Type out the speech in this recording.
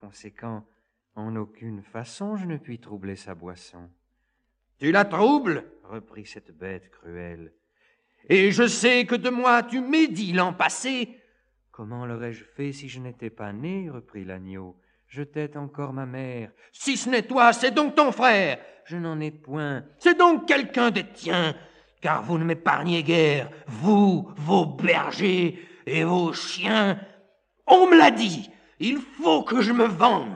conséquent, en aucune façon je ne puis troubler sa boisson. »« Tu la troubles, reprit cette bête cruelle. »« et je sais que de moi tu médis l'an passé. »« Comment l'aurais-je fait si je n'étais pas né, reprit l'agneau. Je tête encore ma mère. »« Si ce n'est toi, c'est donc ton frère. »« Je n'en ai point. »« C'est donc quelqu'un des tiens, car vous ne m'épargnez guère, vous, vos bergers et vos chiens. On me l'a dit, il faut que je me venge. »